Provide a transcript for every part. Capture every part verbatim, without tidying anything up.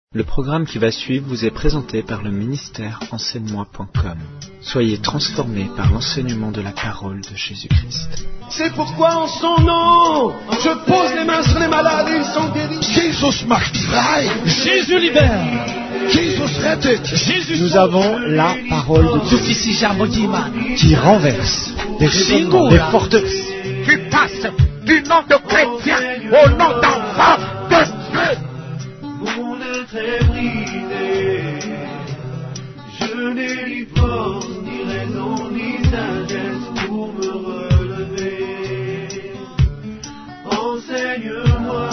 Le programme qui va suivre vous est présenté par le ministère enseigne-moi point com. Soyez transformés par l'enseignement de la parole de Jésus-Christ. C'est pourquoi en son nom, je pose les mains sur les malades et ils sont guéris. Jesus macht frei. Jésus libère. Jesus rettet. Jésus Nous avons la parole de Dieu qui renverse des raisonnements, des forteresses. Qui passe du nom de chrétien au nom d'enfant de Dieu. Mon être est brisé, je n'ai ni force, ni raison, ni sagesse pour me relever. Enseigne-moi,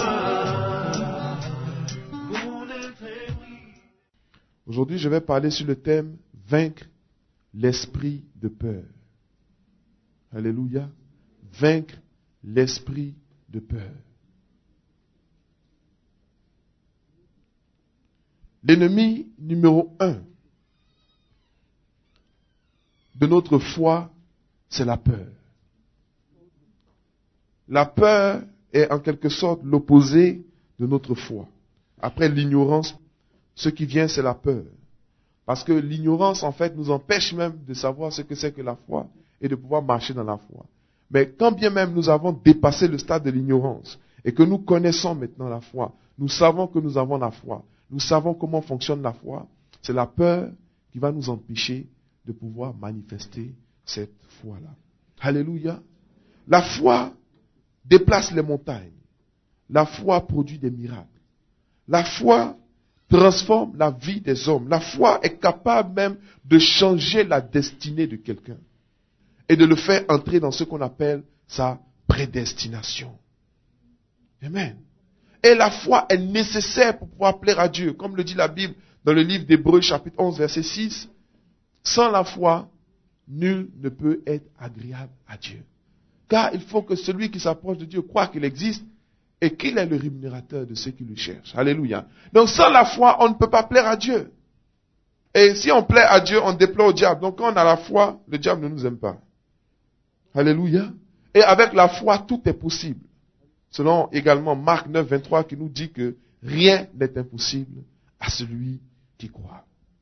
mon être est brisé. Aujourd'hui, je vais parler sur le thème « Vaincre l'esprit de peur ». Alléluia. Vaincre l'esprit de peur. L'ennemi numéro un de notre foi, c'est la peur. La peur est en quelque sorte l'opposé de notre foi. Après l'ignorance, ce qui vient, c'est la peur. Parce que l'ignorance, en fait, nous empêche même de savoir ce que c'est que la foi et de pouvoir marcher dans la foi. Mais quand bien même nous avons dépassé le stade de l'ignorance et que nous connaissons maintenant la foi, nous savons que nous avons la foi, nous savons comment fonctionne la foi, c'est la peur qui va nous empêcher de pouvoir manifester cette foi-là. Alléluia. La foi déplace les montagnes. La foi produit des miracles. La foi transforme la vie des hommes. La foi est capable même de changer la destinée de quelqu'un et de le faire entrer dans ce qu'on appelle sa prédestination. Amen. Et la foi est nécessaire pour pouvoir plaire à Dieu. Comme le dit la Bible dans le livre d'Hébreux chapitre onze verset six. Sans la foi, nul ne peut être agréable à Dieu. Car il faut que celui qui s'approche de Dieu croit qu'il existe et qu'il est le rémunérateur de ceux qui le cherchent. Alléluia. Donc sans la foi, on ne peut pas plaire à Dieu. Et si on plaît à Dieu, on déplaît au diable. Donc quand on a la foi, le diable ne nous aime pas. Alléluia. Et avec la foi, tout est possible. Selon également Marc neuf, vingt-trois qui nous dit que rien n'est impossible à celui qui croit.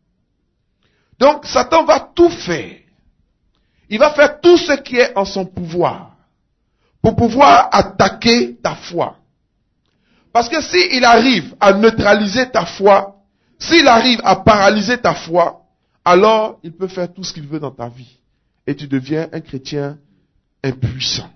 Donc Satan va tout faire. Il va faire tout ce qui est en son pouvoir pour pouvoir attaquer ta foi. Parce que s'il arrive à neutraliser ta foi, s'il arrive à paralyser ta foi, alors il peut faire tout ce qu'il veut dans ta vie. Et tu deviens un chrétien impuissant.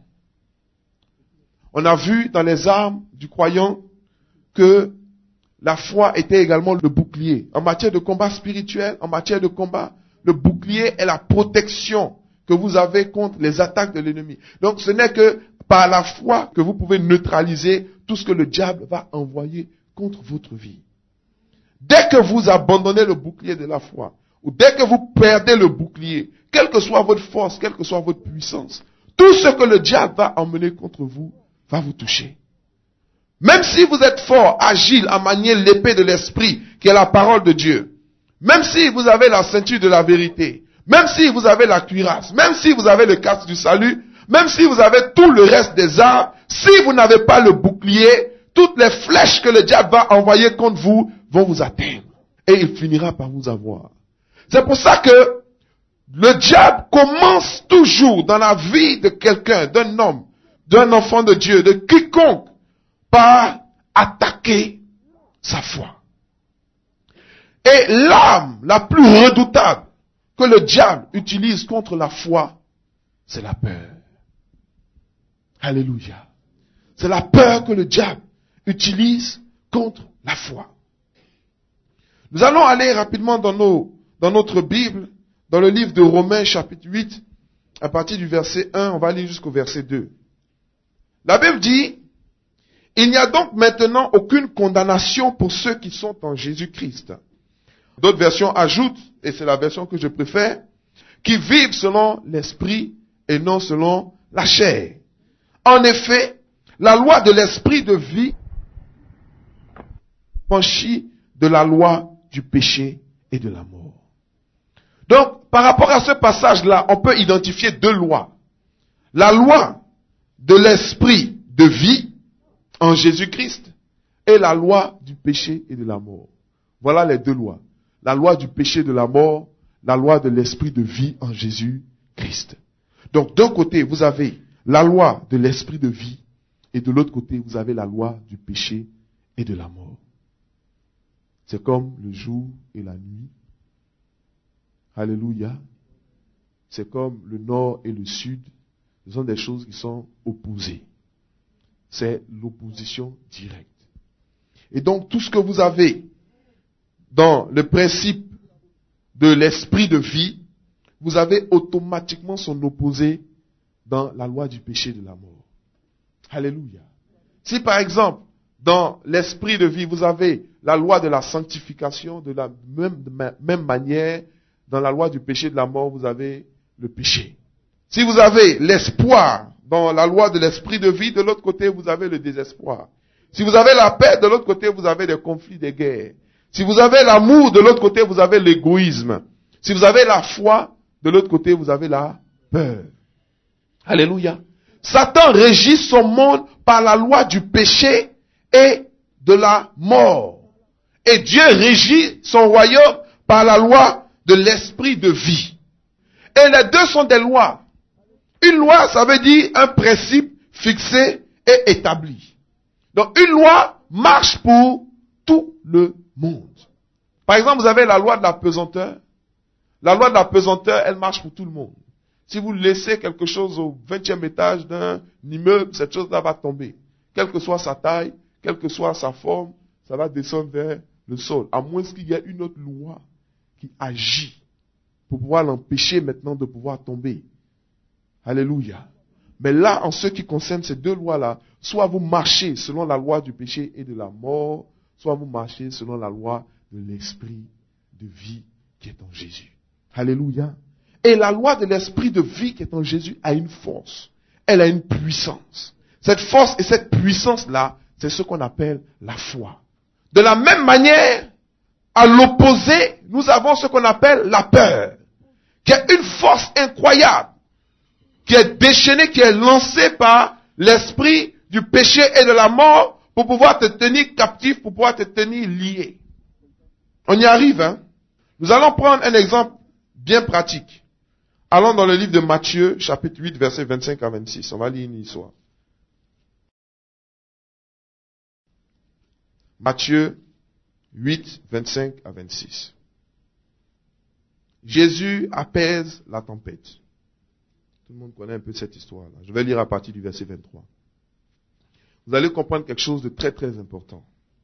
On a vu dans les armes du croyant que la foi était également le bouclier. En matière de combat spirituel, en matière de combat, le bouclier est la protection que vous avez contre les attaques de l'ennemi. Donc ce n'est que par la foi que vous pouvez neutraliser tout ce que le diable va envoyer contre votre vie. Dès que vous abandonnez le bouclier de la foi, ou dès que vous perdez le bouclier, quelle que soit votre force, quelle que soit votre puissance, tout ce que le diable va emmener contre vous va vous toucher. Même si vous êtes fort, agile, à manier l'épée de l'esprit, qui est la parole de Dieu, même si vous avez la ceinture de la vérité, même si vous avez la cuirasse, même si vous avez le casque du salut, même si vous avez tout le reste des armes, si vous n'avez pas le bouclier, toutes les flèches que le diable va envoyer contre vous vont vous atteindre. Et il finira par vous avoir. C'est pour ça que le diable commence toujours dans la vie de quelqu'un, d'un homme, d'un enfant de Dieu, de quiconque, par attaquer sa foi. Et l'arme la plus redoutable que le diable utilise contre la foi, c'est la peur. Alléluia. C'est la peur que le diable utilise contre la foi. Nous allons aller rapidement dans, nos, dans notre Bible, dans le livre de Romains chapitre huit, à partir du verset un, on va aller jusqu'au verset deux. La Bible dit, « Il n'y a donc maintenant aucune condamnation pour ceux qui sont en Jésus-Christ. » D'autres versions ajoutent, et c'est la version que je préfère, « qui vivent selon l'esprit et non selon la chair. » En effet, la loi de l'esprit de vie franchit de la loi du péché et de la mort. Donc, par rapport à ce passage-là, on peut identifier deux lois. La loi de l'esprit de vie en Jésus-Christ et la loi du péché et de la mort. Voilà les deux lois. La loi du péché et de la mort, la loi de l'esprit de vie en Jésus-Christ. Donc d'un côté, vous avez la loi de l'esprit de vie et de l'autre côté, vous avez la loi du péché et de la mort. C'est comme le jour et la nuit. Alléluia. C'est comme le nord et le sud. Ce sont des choses qui sont opposées. C'est l'opposition directe. Et donc tout ce que vous avez dans le principe de l'esprit de vie, vous avez automatiquement son opposé dans la loi du péché et de la mort. Alléluia. Si par exemple, dans l'esprit de vie, vous avez la loi de la sanctification, de la même, de ma, même manière, dans la loi du péché et de la mort, vous avez le péché. Si vous avez l'espoir dans la loi de l'esprit de vie, de l'autre côté, vous avez le désespoir. Si vous avez la paix, de l'autre côté, vous avez des conflits, des guerres. Si vous avez l'amour, de l'autre côté, vous avez l'égoïsme. Si vous avez la foi, de l'autre côté, vous avez la peur. Alléluia. Satan régit son monde par la loi du péché et de la mort. Et Dieu régit son royaume par la loi de l'esprit de vie. Et les deux sont des lois. Une loi, ça veut dire un principe fixé et établi. Donc une loi marche pour tout le monde. Par exemple, vous avez la loi de la pesanteur. La loi de la pesanteur, elle marche pour tout le monde. Si vous laissez quelque chose au vingtième étage d'un immeuble, cette chose-là va tomber. Quelle que soit sa taille, quelle que soit sa forme, ça va descendre vers le sol. À moins qu'il y ait une autre loi qui agit pour pouvoir l'empêcher maintenant de pouvoir tomber. Alléluia. Mais là, en ce qui concerne ces deux lois-là, soit vous marchez selon la loi du péché et de la mort, soit vous marchez selon la loi de l'esprit de vie qui est en Jésus. Alléluia. Et la loi de l'esprit de vie qui est en Jésus a une force. Elle a une puissance. Cette force et cette puissance-là, c'est ce qu'on appelle la foi. De la même manière, à l'opposé, nous avons ce qu'on appelle la peur, qui est une force incroyable, qui est déchaînée, qui est lancée par l'esprit du péché et de la mort pour pouvoir te tenir captif, pour pouvoir te tenir lié. On y arrive, hein? Nous allons prendre un exemple bien pratique. Allons dans le livre de Matthieu, chapitre huit, versets vingt-cinq à vingt-six. On va lire une histoire. Matthieu huit, vingt-cinq à vingt-six. Jésus apaise la tempête. Tout le monde connaît un peu cette histoire-là. Je vais lire à partir du verset vingt-trois. Vous allez comprendre quelque chose de très très important.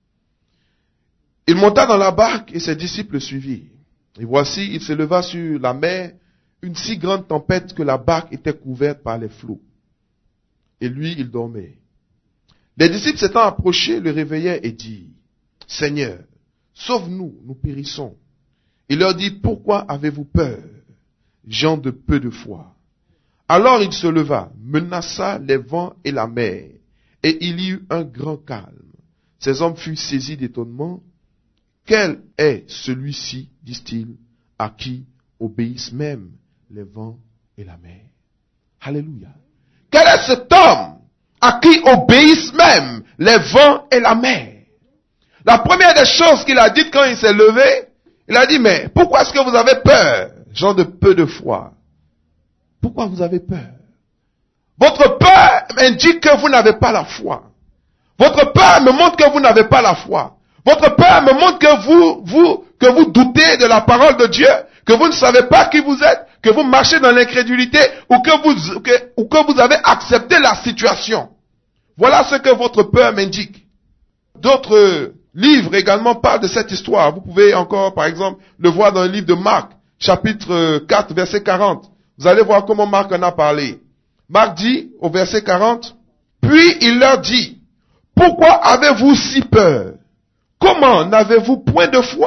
Il monta dans la barque et ses disciples le suivirent. Et voici, il s'éleva sur la mer une si grande tempête que la barque était couverte par les flots. Et lui, il dormait. Les disciples s'étant approchés, le réveillèrent et dirent, « Seigneur, sauve-nous, nous périssons. » Il leur dit, « Pourquoi avez-vous peur, gens de peu de foi ?» Alors il se leva, menaça les vents et la mer, et il y eut un grand calme. Ces hommes furent saisis d'étonnement. « Quel est celui-ci, disent-ils, à qui obéissent même les vents et la mer? » Alléluia. Quel est cet homme à qui obéissent même les vents et la mer? La première des choses qu'il a dites quand il s'est levé, il a dit, mais pourquoi est-ce que vous avez peur, gens de peu de foi? Pourquoi vous avez peur? Votre peur indique que vous n'avez pas la foi. Votre peur me montre que vous n'avez pas la foi. Votre peur me montre que vous, vous, que vous doutez de la parole de Dieu, que vous ne savez pas qui vous êtes, que vous marchez dans l'incrédulité, ou que vous, que, ou que vous avez accepté la situation. Voilà ce que votre peur m'indique. D'autres livres également parlent de cette histoire. Vous pouvez encore, par exemple, le voir dans le livre de Marc, chapitre quatre, verset quarante. Vous allez voir comment Marc en a parlé. Marc dit, au verset quarante, « Puis il leur dit, « Pourquoi avez-vous si peur? Comment n'avez-vous point de foi? »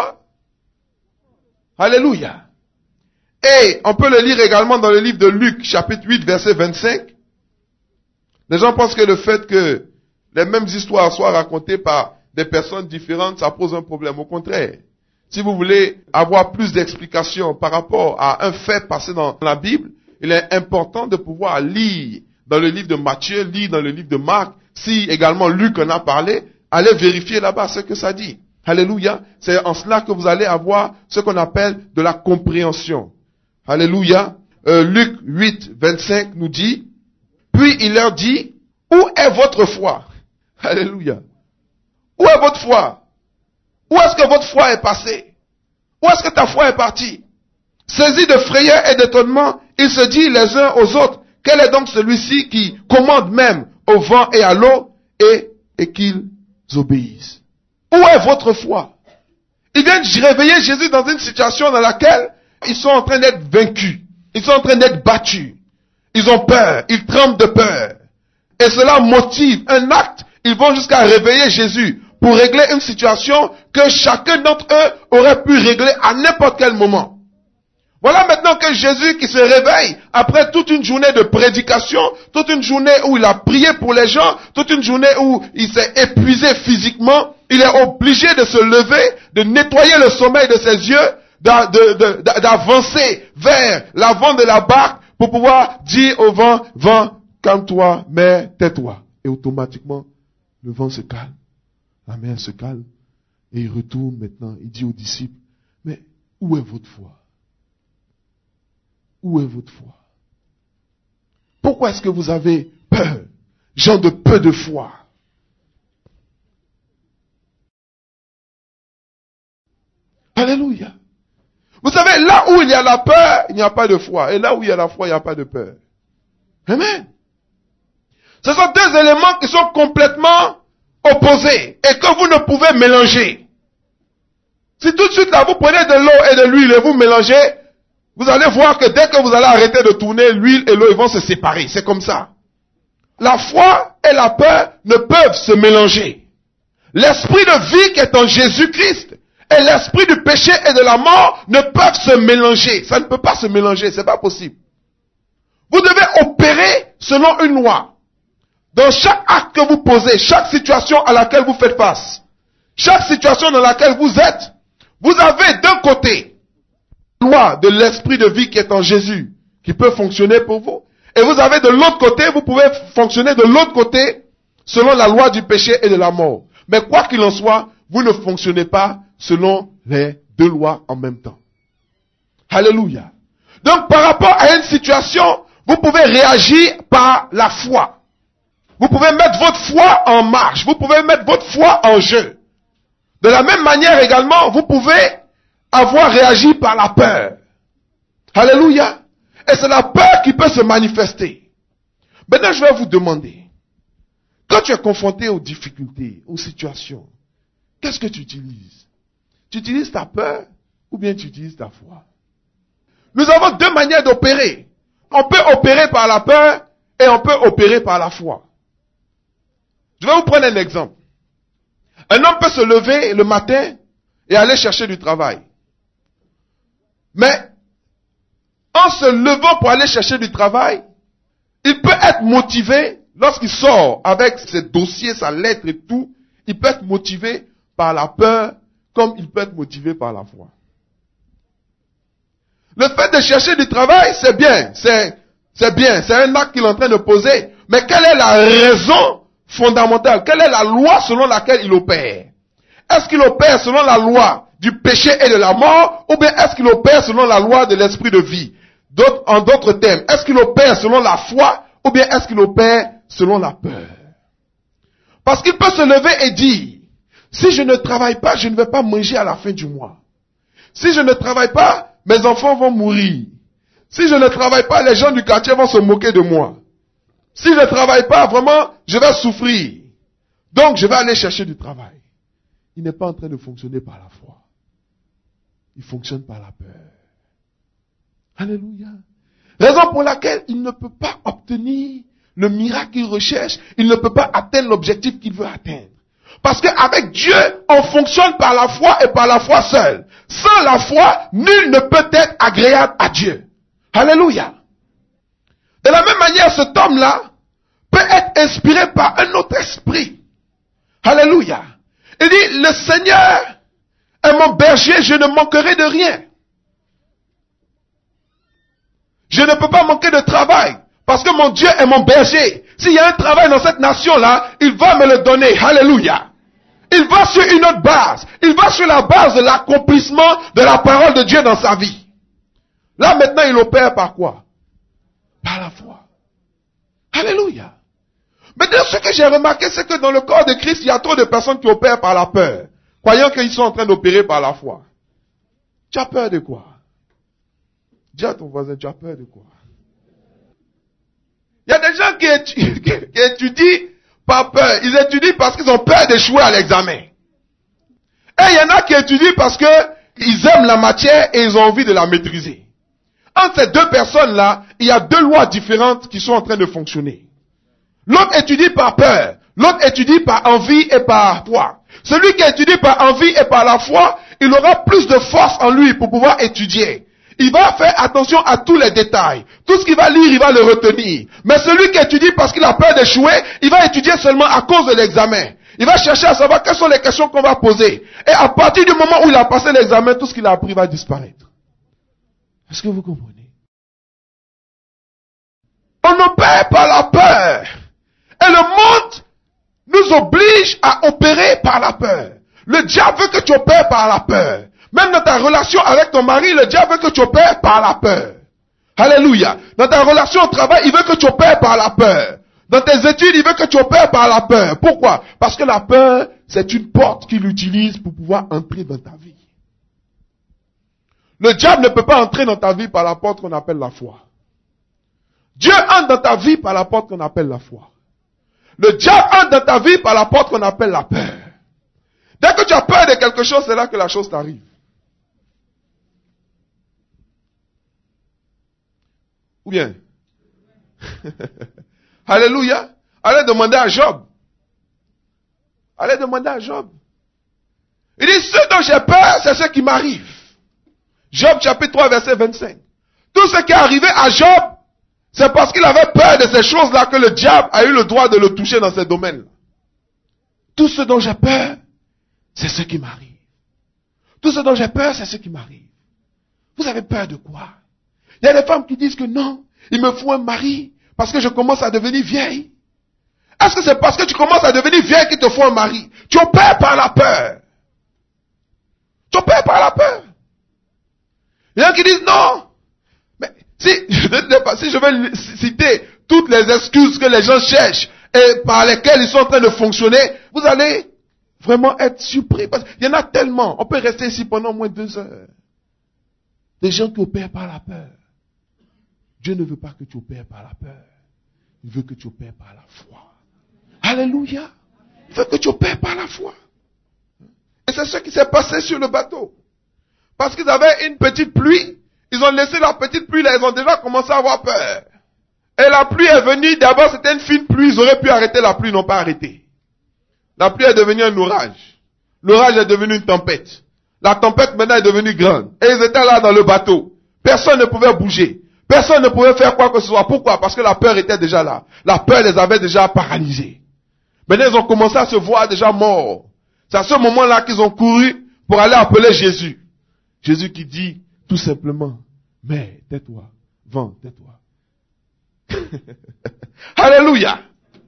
Alléluia. Et on peut le lire également dans le livre de Luc, chapitre huit, verset vingt-cinq. Les gens pensent que le fait que les mêmes histoires soient racontées par des personnes différentes, ça pose un problème. Au contraire, si vous voulez avoir plus d'explications par rapport à un fait passé dans la Bible, il est important de pouvoir lire dans le livre de Matthieu, lire dans le livre de Marc, si également Luc en a parlé, allez vérifier là-bas ce que ça dit. Alléluia. C'est en cela que vous allez avoir ce qu'on appelle de la compréhension. Alléluia. Euh, Luc huit, vingt-cinq nous dit, puis il leur dit, où est votre foi? Alléluia. Où est votre foi? Où est-ce que votre foi est passée? Où est-ce que ta foi est partie? Saisi de frayeur et d'étonnement, ils se disent les uns aux autres, quel est donc celui-ci qui commande même au vent et à l'eau et, et qu'ils obéissent? Où est votre foi? Ils viennent réveiller Jésus dans une situation dans laquelle ils sont en train d'être vaincus. Ils sont en train d'être battus. Ils ont peur. Ils tremblent de peur. Et cela motive un acte. Ils vont jusqu'à réveiller Jésus pour régler une situation que chacun d'entre eux aurait pu régler à n'importe quel moment. Voilà maintenant que Jésus qui se réveille après toute une journée de prédication, toute une journée où il a prié pour les gens, toute une journée où il s'est épuisé physiquement, il est obligé de se lever, de nettoyer le sommeil de ses yeux, d'avancer vers l'avant de la barque pour pouvoir dire au vent, vent, calme-toi, mais tais-toi. Et automatiquement, le vent se calme, la mer se calme, et il retourne maintenant, il dit aux disciples, mais où est votre foi? Où est votre foi? Pourquoi est-ce que vous avez peur? Gens de peu de foi. Alléluia. Vous savez, là où il y a la peur, il n'y a pas de foi. Et là où il y a la foi, il n'y a pas de peur. Amen. Ce sont deux éléments qui sont complètement opposés et que vous ne pouvez mélanger. Si tout de suite là, vous prenez de l'eau et de l'huile et vous mélangez, vous allez voir que dès que vous allez arrêter de tourner, l'huile et l'eau, ils vont se séparer. C'est comme ça. La foi et la peur ne peuvent se mélanger. L'esprit de vie qui est en Jésus-Christ et l'esprit du péché et de la mort ne peuvent se mélanger. Ça ne peut pas se mélanger, c'est pas possible. Vous devez opérer selon une loi. Dans chaque acte que vous posez, chaque situation à laquelle vous faites face, chaque situation dans laquelle vous êtes, vous avez d'un côté loi de l'esprit de vie qui est en Jésus, qui peut fonctionner pour vous. Et vous avez de l'autre côté, vous pouvez fonctionner de l'autre côté, selon la loi du péché et de la mort. Mais quoi qu'il en soit, vous ne fonctionnez pas selon les deux lois en même temps. Alléluia. Donc par rapport à une situation, vous pouvez réagir par la foi. Vous pouvez mettre votre foi en marche. Vous pouvez mettre votre foi en jeu. De la même manière également, vous pouvez avoir réagi par la peur. Alléluia. Et c'est la peur qui peut se manifester. Maintenant, je vais vous demander, quand tu es confronté aux difficultés, aux situations, qu'est-ce que tu utilises? Tu utilises ta peur ou bien tu utilises ta foi? Nous avons deux manières d'opérer. On peut opérer par la peur et on peut opérer par la foi. Je vais vous prendre un exemple. Un homme peut se lever le matin et aller chercher du travail. Mais, en se levant pour aller chercher du travail, il peut être motivé, lorsqu'il sort avec ses dossiers, sa lettre et tout, il peut être motivé par la peur, comme il peut être motivé par la foi. Le fait de chercher du travail, c'est bien, c'est, c'est bien, c'est un acte qu'il est en train de poser, mais quelle est la raison fondamentale? Quelle est la loi selon laquelle il opère? Est-ce qu'il opère selon la loi du péché et de la mort, ou bien est-ce qu'il opère selon la loi de l'esprit de vie? D'autres, en d'autres termes, est-ce qu'il opère selon la foi, ou bien est-ce qu'il opère selon la peur? Parce qu'il peut se lever et dire, si je ne travaille pas, je ne vais pas manger à la fin du mois. Si je ne travaille pas, mes enfants vont mourir. Si je ne travaille pas, les gens du quartier vont se moquer de moi. Si je ne travaille pas, vraiment, je vais souffrir. Donc, je vais aller chercher du travail. Il n'est pas en train de fonctionner par la foi. Il fonctionne par la peur. Alléluia. Raison pour laquelle il ne peut pas obtenir le miracle qu'il recherche. Il ne peut pas atteindre l'objectif qu'il veut atteindre. Parce qu'avec Dieu, on fonctionne par la foi et par la foi seule. Sans la foi, nul ne peut être agréable à Dieu. Alléluia. De la même manière, cet homme-là peut être inspiré par un autre esprit. Alléluia. Il dit, le Seigneur est mon berger, je ne manquerai de rien. Je ne peux pas manquer de travail, parce que mon Dieu est mon berger. S'il y a un travail dans cette nation-là, il va me le donner. Alléluia. Il va sur une autre base. Il va sur la base de l'accomplissement de la parole de Dieu dans sa vie. Là maintenant, il opère par quoi? Par la foi. Alléluia. Maintenant, ce que j'ai remarqué, c'est que dans le corps de Christ, il y a trop de personnes qui opèrent par la peur, croyant qu'ils sont en train d'opérer par la foi. Tu as peur de quoi? Dis à ton voisin, tu as peur de quoi? Il y a des gens qui étudient, qui, qui étudient par peur. Ils étudient parce qu'ils ont peur d'échouer à l'examen. Et il y en a qui étudient parce que ils aiment la matière et ils ont envie de la maîtriser. Entre ces deux personnes-là, il y a deux lois différentes qui sont en train de fonctionner. L'autre étudie par peur. L'autre étudie par envie et par foi. Celui qui étudie par envie et par la foi, il aura plus de force en lui pour pouvoir étudier. Il va faire attention à tous les détails. Tout ce qu'il va lire, il va le retenir. Mais celui qui étudie parce qu'il a peur d'échouer, il va étudier seulement à cause de l'examen. Il va chercher à savoir quelles sont les questions qu'on va poser. Et à partir du moment où il a passé l'examen, tout ce qu'il a appris va disparaître. Est-ce que vous comprenez? On opère par la peur. Et le monde nous oblige à opérer par la peur. Le diable veut que tu opères par la peur. Même dans ta relation avec ton mari, le diable veut que tu opères par la peur. Alléluia. Dans ta relation au travail, il veut que tu opères par la peur. Dans tes études, il veut que tu opères par la peur. Pourquoi? Parce que la peur, c'est une porte qu'il utilise pour pouvoir entrer dans ta vie. Le diable ne peut pas entrer dans ta vie par la porte qu'on appelle la foi. Dieu entre dans ta vie par la porte qu'on appelle la foi. Le diable entre dans ta vie par la porte qu'on appelle la peur. Dès que tu as peur de quelque chose, c'est là que la chose t'arrive. Ou bien? Alléluia. Allez demander à Job. Allez demander à Job. Il dit, ce dont j'ai peur, c'est ce qui m'arrive. Job chapitre trois, verset vingt-cinq. Tout ce qui est arrivé à Job, c'est parce qu'il avait peur de ces choses-là que le diable a eu le droit de le toucher dans ces domaines-là. Tout ce dont j'ai peur, c'est ce qui m'arrive. Tout ce dont j'ai peur, c'est ce qui m'arrive. Vous avez peur de quoi? Il y a des femmes qui disent que non, il me faut un mari parce que je commence à devenir vieille. Est-ce que c'est parce que tu commences à devenir vieille qu'il te faut un mari? Tu opères par la peur. Tu opères par la peur. Il y en a qui disent non. Mais si, si je vais citer toutes les excuses que les gens cherchent et par lesquelles ils sont en train de fonctionner, vous allez vraiment être surpris. Parce qu'il y en a tellement. On peut rester ici pendant au moins deux heures. Des gens qui opèrent par la peur. Dieu ne veut pas que tu opères par la peur. Il veut que tu opères par la foi. Alléluia. Il veut que tu opères par la foi. Et c'est ce qui s'est passé sur le bateau. Parce qu'ils avaient une petite pluie. Ils ont laissé la petite pluie là. Ils ont déjà commencé à avoir peur. Et la pluie est venue. D'abord c'était une fine pluie. Ils auraient pu arrêter la pluie. Ils n'ont pas arrêté. La pluie est devenue un orage. L'orage est devenu une tempête. La tempête maintenant est devenue grande. Et ils étaient là dans le bateau. Personne ne pouvait bouger. Personne ne pouvait faire quoi que ce soit. Pourquoi? Parce que la peur était déjà là. La peur les avait déjà paralysés. Maintenant, ils ont commencé à se voir déjà morts. C'est à ce moment-là qu'ils ont couru pour aller appeler Jésus. Jésus qui dit tout simplement, mais tais-toi, vent, tais-toi. Alléluia.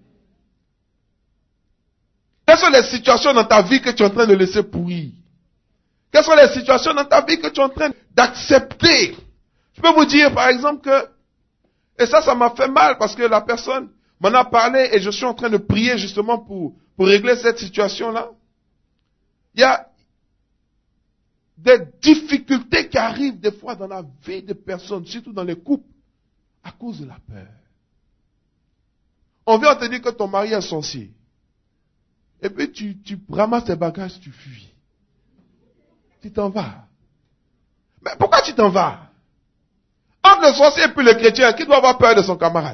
Quelles sont les situations dans ta vie que tu es en train de laisser pourrir? Quelles sont les situations dans ta vie que tu es en train d'accepter? Je peux vous dire, par exemple, que, et ça, ça m'a fait mal parce que la personne m'en a parlé et je suis en train de prier justement pour, pour régler cette situation-là. Il y a des difficultés qui arrivent des fois dans la vie des personnes, surtout dans les couples, à cause de la peur. On vient te dire que ton mari est sorcier. Et puis tu, tu ramasses tes bagages, tu fuis. Tu t'en vas. Mais pourquoi tu t'en vas? Entre le sorcier et puis le chrétien, qui doit avoir peur de son camarade?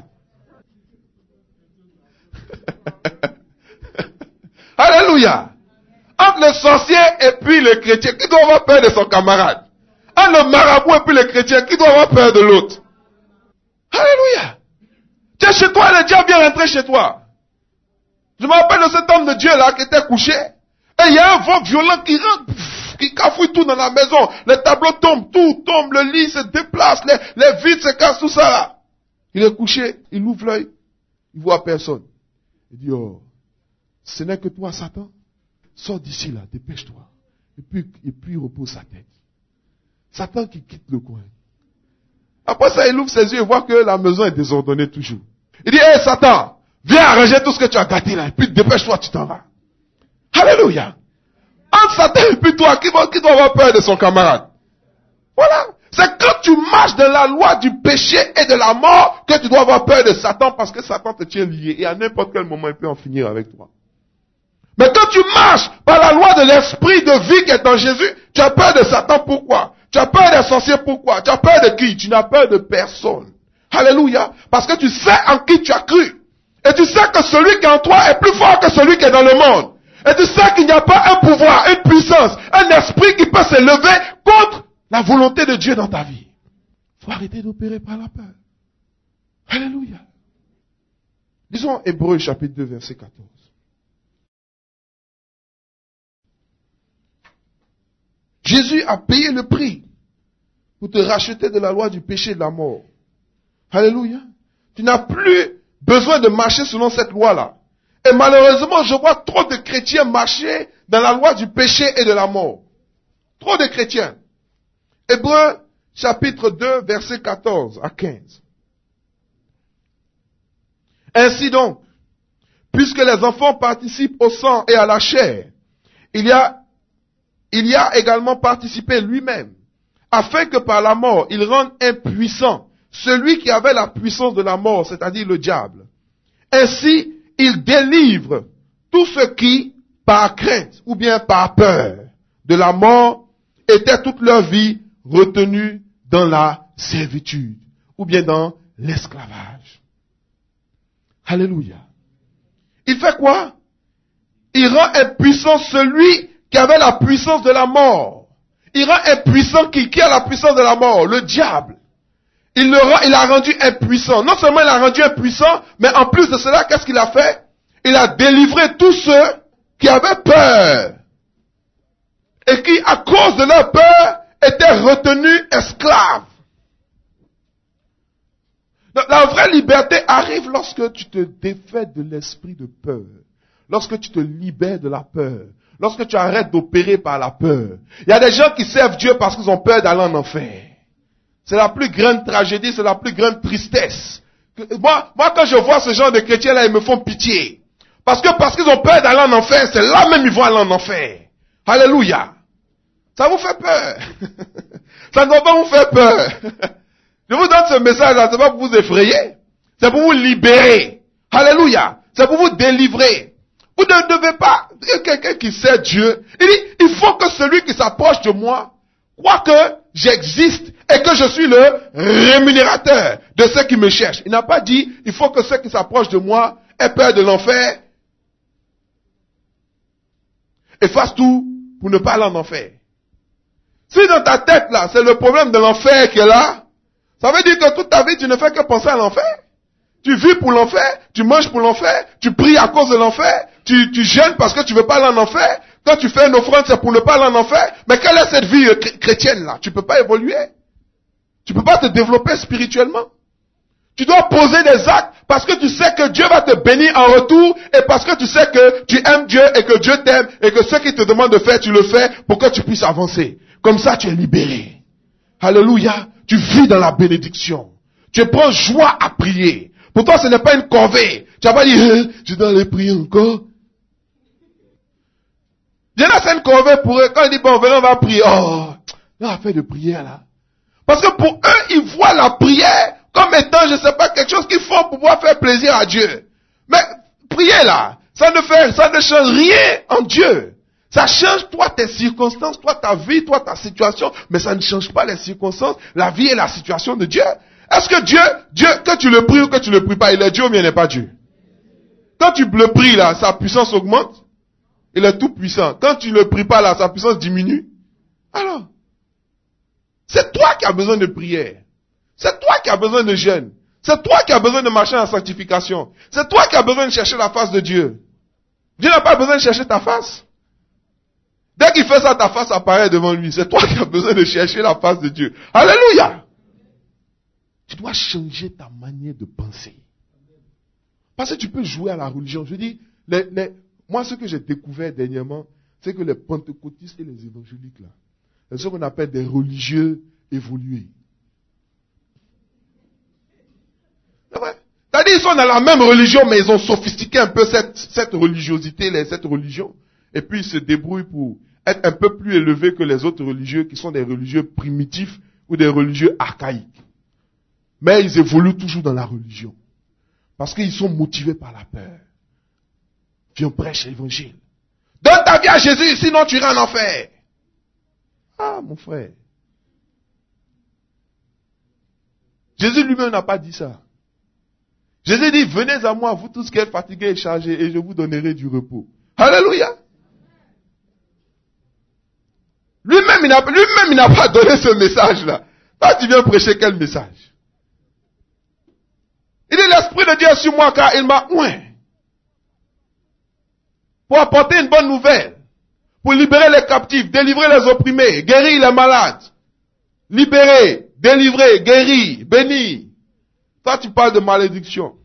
Alléluia. Entre le sorcier et puis le chrétien, qui doit avoir peur de son camarade? Entre le marabout et puis le chrétien, qui doit avoir peur de l'autre? Alléluia. Tu es chez toi et le diable vient rentrer chez toi. Je me rappelle de cet homme de Dieu là qui était couché. Et il y a un vent violent qui rentre, pff, qui cafouille tout dans la maison. Les tableaux tombent, tout tombe, le lit se déplace, les, les vitres se cassent, tout ça là. Il est couché, il ouvre l'œil, il voit personne. Il dit, oh, ce n'est que toi Satan. sors d'ici là, dépêche-toi. Et puis, et puis il repose sa tête. Satan qui quitte le coin. Après ça, il ouvre ses yeux et voit que la maison est désordonnée toujours. Il dit, hé hey, Satan, viens arranger tout ce que tu as gâté là, et puis dépêche-toi, tu t'en vas. Alléluia. Entre Satan et puis toi, qui, qui doit avoir peur de son camarade? Voilà. C'est quand tu marches dans la loi du péché et de la mort que tu dois avoir peur de Satan parce que Satan te tient lié et à n'importe quel moment il peut en finir avec toi. Mais quand tu marches par la loi de l'esprit de vie qui est en Jésus, tu as peur de Satan, pourquoi? Tu as peur des sorciers, pourquoi? Tu as peur de qui? Tu n'as peur de personne. Alléluia. Parce que tu sais en qui tu as cru. Et tu sais que celui qui est en toi est plus fort que celui qui est dans le monde. Et tu sais qu'il n'y a pas un pouvoir, une puissance, un esprit qui peut s'élever contre la volonté de Dieu dans ta vie. Il faut arrêter d'opérer par la peur. Alléluia. Lisons Hébreux chapitre deux, verset quatorze. Jésus a payé le prix pour te racheter de la loi du péché et de la mort. Alléluia. Tu n'as plus besoin de marcher selon cette loi-là. Et malheureusement, je vois trop de chrétiens marcher dans la loi du péché et de la mort. Trop de chrétiens. Hébreux chapitre deux, verset quatorze à quinze. Ainsi donc, puisque les enfants participent au sang et à la chair, il y a, il y a également participé lui-même, afin que par la mort, il rende impuissant celui qui avait la puissance de la mort, c'est-à-dire le diable. Ainsi, il délivre tous ceux qui, par crainte ou bien par peur de la mort, étaient toute leur vie retenus dans la servitude ou bien dans l'esclavage. Alléluia. Il fait quoi? Il rend impuissant celui qui avait la puissance de la mort. Il rend impuissant qui, qui a la puissance de la mort? Le diable. Il le rend, il l'a rendu impuissant. Non seulement il l'a rendu impuissant, mais en plus de cela, qu'est-ce qu'il a fait? Il a délivré tous ceux qui avaient peur. Et qui, à cause de leur peur, étaient retenus esclaves. La vraie liberté arrive lorsque tu te défais de l'esprit de peur. Lorsque tu te libères de la peur. Lorsque tu arrêtes d'opérer par la peur. Il y a des gens qui servent Dieu parce qu'ils ont peur d'aller en enfer. C'est la plus grande tragédie, c'est la plus grande tristesse. Moi, moi, quand je vois ce genre de chrétiens-là, ils me font pitié. Parce que parce qu'ils ont peur d'aller en enfer, c'est là même ils vont aller en enfer. Alléluia. Ça vous fait peur. Ça ne doit pas vous faire peur. Je vous donne ce message-là, c'est pas pour vous effrayer. C'est pour vous libérer. Alléluia. C'est pour vous délivrer. Vous ne devez pas, quelqu'un qui sait Dieu, il dit, il faut que celui qui s'approche de moi croit que j'existe et que je suis le rémunérateur de ceux qui me cherchent. Il n'a pas dit, il faut que ceux qui s'approchent de moi aient peur de l'enfer et fassent tout pour ne pas aller en enfer. Si dans ta tête là, c'est le problème de l'enfer qui est là, ça veut dire que toute ta vie tu ne fais que penser à l'enfer. Tu vis pour l'enfer, tu manges pour l'enfer, tu pries à cause de l'enfer, tu, tu jeûnes parce que tu veux pas aller en enfer. Quand tu fais une offrande, c'est pour ne pas aller en enfer. Mais quelle est cette vie chrétienne-là? Tu peux pas évoluer. Tu peux pas te développer spirituellement. Tu dois poser des actes parce que tu sais que Dieu va te bénir en retour et parce que tu sais que tu aimes Dieu et que Dieu t'aime et que ce qu'il te demande de faire, tu le fais pour que tu puisses avancer. Comme ça, tu es libéré. Alléluia. Tu vis dans la bénédiction. Tu prends joie à prier. Pour toi, ce n'est pas une corvée. Tu n'as pas dit, eh, je dois aller prier encore. Il y en a, c'est une corvée pour eux. Quand ils disent, bon, venez, on va prier. Oh, là, affaire de prière, là. Parce que pour eux, ils voient la prière comme étant, je ne sais pas, quelque chose qu'ils font pour pouvoir faire plaisir à Dieu. Mais, prier, là, ça ne fait, ça ne change rien en Dieu. Ça change, toi, tes circonstances, toi, ta vie, toi, ta situation, mais ça ne change pas les circonstances, la vie et la situation de Dieu. Est-ce que Dieu, Dieu, que tu le pries ou que tu le pries pas, il est Dieu ou bien il n'est pas Dieu? Quand tu le pries là, sa puissance augmente. Il est tout puissant. Quand tu le pries pas là, sa puissance diminue. Alors, c'est toi qui as besoin de prière. C'est toi qui as besoin de jeûne. C'est toi qui as besoin de marcher en sanctification. C'est toi qui as besoin de chercher la face de Dieu. Dieu n'a pas besoin de chercher ta face. Dès qu'il fait ça, ta face apparaît devant lui. C'est toi qui as besoin de chercher la face de Dieu. Alléluia! Tu dois changer ta manière de penser. Parce que tu peux jouer à la religion. Je dis, les, les, moi ce que j'ai découvert dernièrement, c'est que les pentecôtistes et les évangéliques, là, c'est ce qu'on appelle des religieux évolués. C'est vrai. C'est-à-dire, ils sont dans la même religion, mais ils ont sophistiqué un peu cette, cette religiosité, les, cette religion. Et puis, ils se débrouillent pour être un peu plus élevés que les autres religieux, qui sont des religieux primitifs ou des religieux archaïques. Mais ils évoluent toujours dans la religion. Parce qu'ils sont motivés par la peur. Viens, prêche l'évangile. Donne ta vie à Jésus, sinon tu iras en enfer. Ah, mon frère. Jésus lui-même n'a pas dit ça. Jésus dit, venez à moi, vous tous qui êtes fatigués et chargés, et je vous donnerai du repos. Alléluia. Lui-même, il n'a, lui-même, il n'a pas donné ce message-là. Toi, tu viens prêcher quel message? Il dit, l'Esprit de Dieu est sur moi, car il m'a oint. Pour apporter une bonne nouvelle. Pour libérer les captifs, délivrer les opprimés, guérir les malades. Libérer, délivrer, guérir, bénir. Toi, tu parles de malédiction.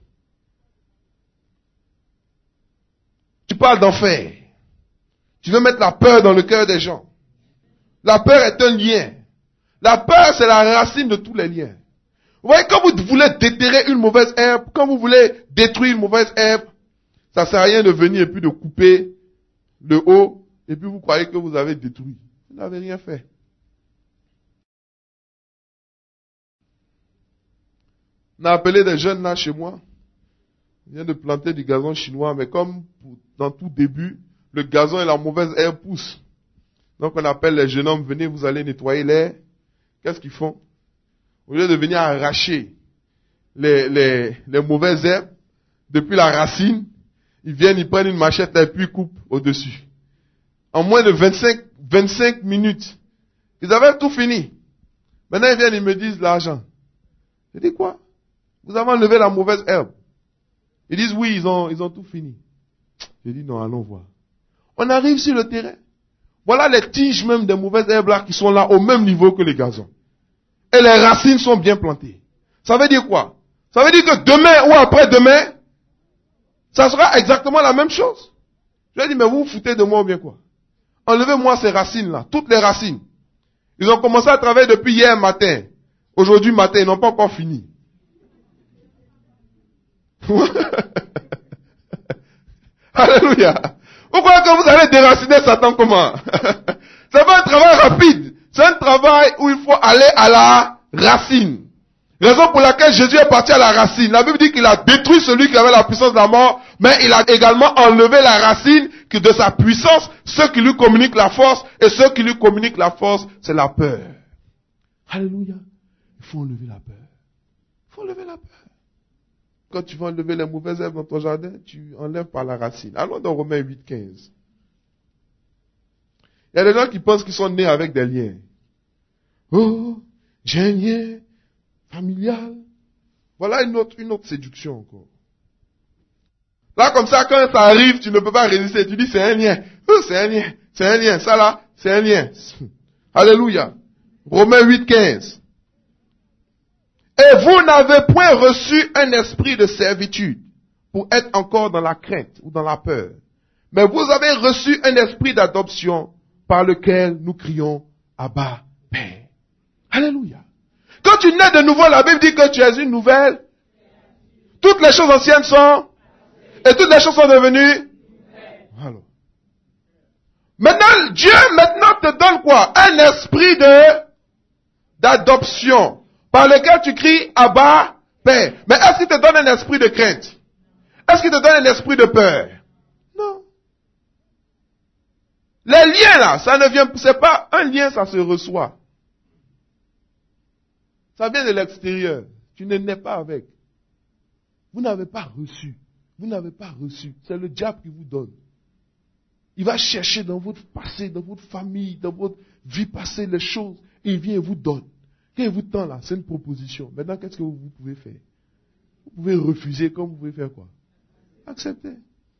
Tu parles d'enfer. Tu veux mettre la peur dans le cœur des gens. La peur est un lien. La peur, c'est la racine de tous les liens. Vous voyez, quand vous voulez déterrer une mauvaise herbe, quand vous voulez détruire une mauvaise herbe, ça sert à rien de venir et puis de couper le haut, et puis vous croyez que vous avez détruit. Vous n'avez rien fait. On a appelé des jeunes là chez moi. Ils viennent de planter du gazon chinois, mais comme dans tout début, le gazon et la mauvaise herbe poussent. Donc on appelle les jeunes hommes, venez, vous allez nettoyer l'air. Qu'est-ce qu'ils font? Au lieu de venir arracher les, les, les mauvaises herbes depuis la racine, ils viennent, ils prennent une machette et puis ils coupent au-dessus. En moins de vingt-cinq, vingt-cinq minutes, ils avaient tout fini. Maintenant ils viennent, ils me disent l'argent. Je dis quoi? Vous avez enlevé la mauvaise herbe. Ils disent oui, ils ont, ils ont tout fini. Je dis non, allons voir. On arrive sur le terrain. Voilà les tiges même des mauvaises herbes là qui sont là au même niveau que les gazons. Et les racines sont bien plantées. Ça veut dire quoi? Ça veut dire que demain ou après-demain, ça sera exactement la même chose. Je lui ai dit, mais vous vous foutez de moi ou bien quoi? Enlevez-moi ces racines-là, toutes les racines. Ils ont commencé à travailler depuis hier matin. Aujourd'hui matin, ils n'ont pas encore fini. Alléluia. Vous croyez que vous allez déraciner Satan comment? C'est pas un travail rapide. C'est un travail où il faut aller à la racine. Raison pour laquelle Jésus est parti à la racine. La Bible dit qu'il a détruit celui qui avait la puissance de la mort, mais il a également enlevé la racine que de sa puissance, ceux qui lui communiquent la force, et ceux qui lui communiquent la force, c'est la peur. Alléluia. Il faut enlever la peur. Il faut enlever la peur. Quand tu vas enlever les mauvaises herbes dans ton jardin, tu enlèves par la racine. Allons dans Romains huit, quinze. Il y a des gens qui pensent qu'ils sont nés avec des liens. Oh, j'ai un lien familial. Voilà une autre, une autre séduction encore. Là, comme ça, quand ça arrive, tu ne peux pas résister. Tu dis, c'est un lien. Oh, c'est un lien. C'est un lien. Ça là, c'est un lien. Alléluia. Romains huit, quinze. Et vous n'avez point reçu un esprit de servitude pour être encore dans la crainte ou dans la peur. Mais vous avez reçu un esprit d'adoption par lequel nous crions Abba, Père. Alléluia. Quand tu nais de nouveau, la Bible dit que tu es une nouvelle. Toutes les choses anciennes sont, et toutes les choses sont devenues. Alors. Maintenant, Dieu maintenant te donne quoi? Un esprit de, d'adoption. Par lequel tu cries Abba, Père. Mais est-ce qu'il te donne un esprit de crainte? Est-ce qu'il te donne un esprit de peur? Non. Les liens là, ça ne vient, c'est pas un lien, ça se reçoit. Ça vient de l'extérieur. Tu ne nais pas avec. Vous n'avez pas reçu. Vous n'avez pas reçu. C'est le diable qui vous donne. Il va chercher dans votre passé, dans votre famille, dans votre vie passée les choses, et il vient et vous donne. Quand il vous tend là, c'est une proposition. Maintenant, qu'est-ce que vous, vous pouvez faire? Vous pouvez refuser, comme vous pouvez faire quoi? Accepter.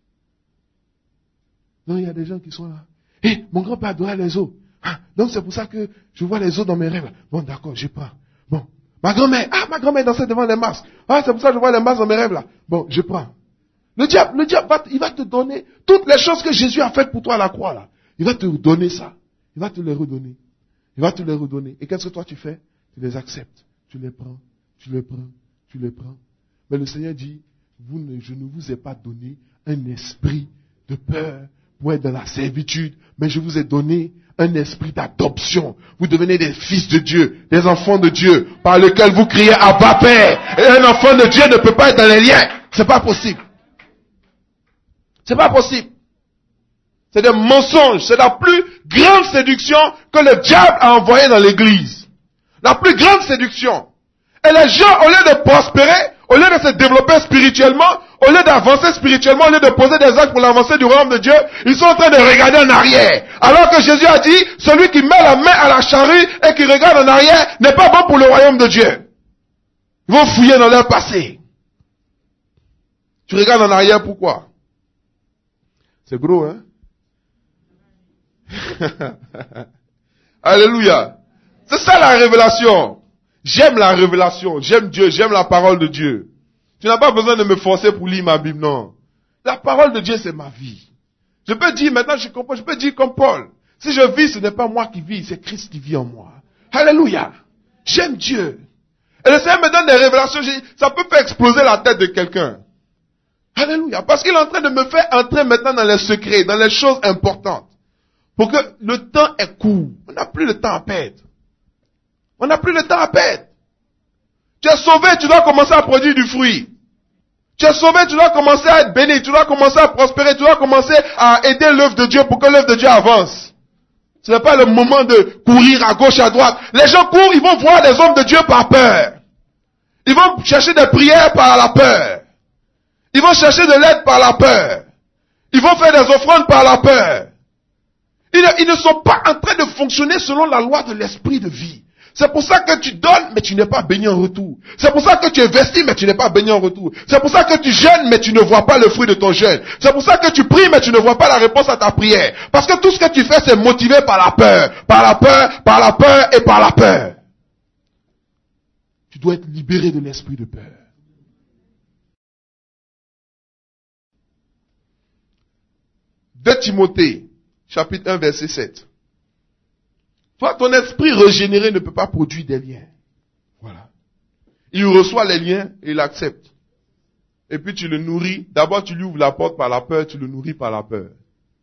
Non, il y a des gens qui sont là. Hé, hey, mon grand-père adorait les os. Ah, donc c'est pour ça que je vois les os dans mes rêves. Bon, d'accord, je prends. Bon, ma grand-mère, ah, ma grand-mère dansait devant les masques. Ah, c'est pour ça que je vois les masques dans mes rêves là. Bon, je prends. Le diable, le diable va, il va te donner toutes les choses que Jésus a faites pour toi à la croix là. Il va te donner ça. Il va te les redonner. Il va te les redonner. Et qu'est-ce que toi tu fais? Tu les acceptes. Tu les prends. Tu les prends. Tu les prends. Mais le Seigneur dit, vous ne, je ne vous ai pas donné un esprit de peur pour être dans la servitude, mais je vous ai donné un esprit d'adoption. Vous devenez des fils de Dieu, des enfants de Dieu, par lesquels vous criez Abba Père. Et un enfant de Dieu ne peut pas être dans les liens. C'est pas possible. C'est pas possible. C'est des mensonges. C'est la plus grande séduction que le diable a envoyée dans l'église. La plus grande séduction. Et les gens, au lieu de prospérer, au lieu de se développer spirituellement, au lieu d'avancer spirituellement, au lieu de poser des actes pour l'avancée du royaume de Dieu, ils sont en train de regarder en arrière. Alors que Jésus a dit, celui qui met la main à la charrue et qui regarde en arrière n'est pas bon pour le royaume de Dieu. Ils vont fouiller dans leur passé. Tu regardes en arrière, pourquoi? C'est gros, hein? Alléluia. C'est ça la révélation. J'aime la révélation, j'aime Dieu, j'aime la parole de Dieu. Tu n'as pas besoin de me forcer pour lire ma Bible, non. La parole de Dieu, c'est ma vie. Je peux dire, maintenant je comprends, je peux dire comme Paul. Si je vis, ce n'est pas moi qui vis, c'est Christ qui vit en moi. Alléluia. J'aime Dieu. Et le Seigneur me donne des révélations, ça peut faire exploser la tête de quelqu'un. Alléluia. Parce qu'il est en train de me faire entrer maintenant dans les secrets, dans les choses importantes. Pour que le temps est court. On n'a plus le temps à perdre. On n'a plus le temps à perdre. Tu es sauvé, tu dois commencer à produire du fruit. Tu es sauvé, tu dois commencer à être béni, tu dois commencer à prospérer, tu dois commencer à aider l'œuvre de Dieu pour que l'œuvre de Dieu avance. Ce n'est pas le moment de courir à gauche, à droite. Les gens courent, ils vont voir les hommes de Dieu par peur. Ils vont chercher des prières par la peur. Ils vont chercher de l'aide par la peur. Ils vont faire des offrandes par la peur. Ils ne, ils ne sont pas en train de fonctionner selon la loi de l'esprit de vie. C'est pour ça que tu donnes, mais tu n'es pas béni en retour. C'est pour ça que tu investis, mais tu n'es pas béni en retour. C'est pour ça que tu jeûnes, mais tu ne vois pas le fruit de ton jeûne. C'est pour ça que tu pries, mais tu ne vois pas la réponse à ta prière. Parce que tout ce que tu fais, c'est motivé par la peur. Par la peur, par la peur et par la peur. Tu dois être libéré de l'esprit de peur. deux Timothée, chapitre un, verset sept. Toi, ton esprit régénéré ne peut pas produire des liens. Voilà. Il reçoit les liens et il l'accepte. Et puis tu le nourris. D'abord, tu lui ouvres la porte par la peur, tu le nourris par la peur.